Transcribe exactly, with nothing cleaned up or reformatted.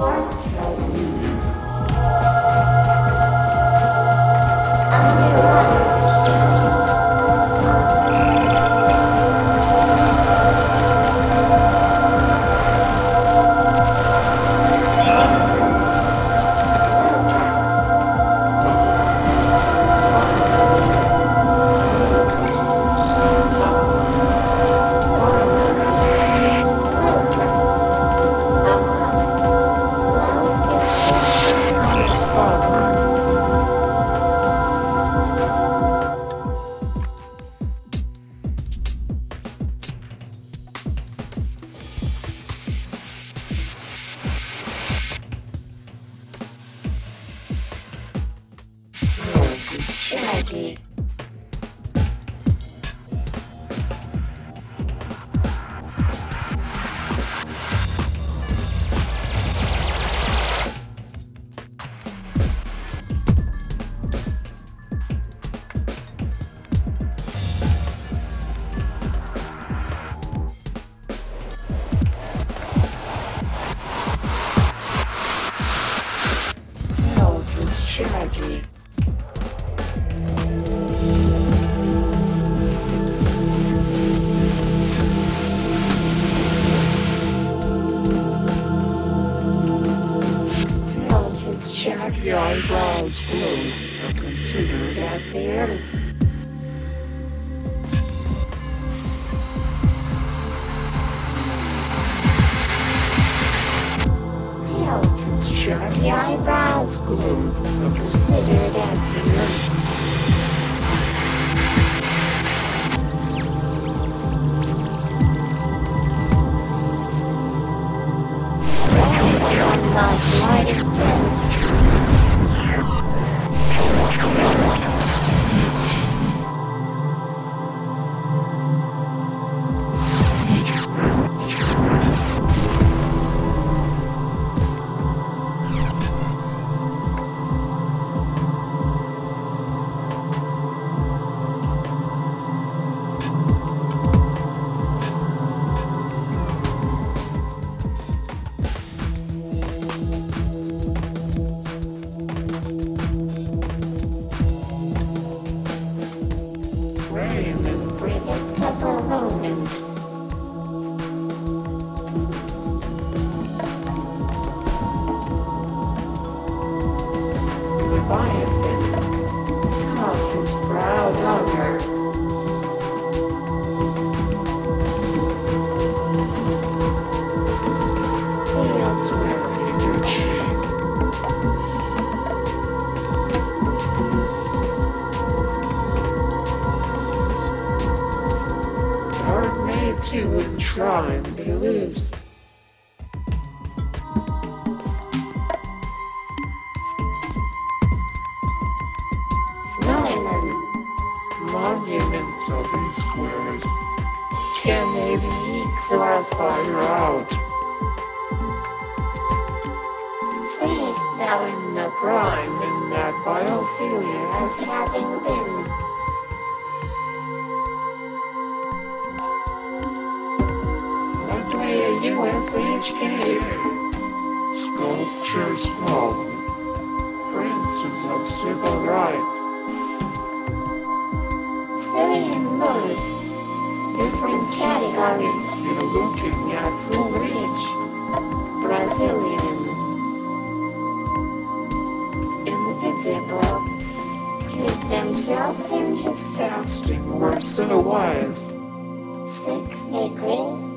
Shaggy. No, it's Shaggy. Shaggy eyebrows glow are considered as bearded. The elephant's shaggy eyebrows glow are considered as bearded. Unlike lighted feathers. Brave and predictable moment. Leviathan, tough his proud honor. Fields wearing your cheek. Are made to enshrine beliefs. Nine monuments of these squares can maybe exile fire out. Seest thou in the prime in that biophilia as having been? U S H K Sculptures Home, Princes of Civil Rights. Syrian mode, different categories. You're looking at full reach. Brazilian, invisible, hid themselves in his fasting were so wise. Six degree.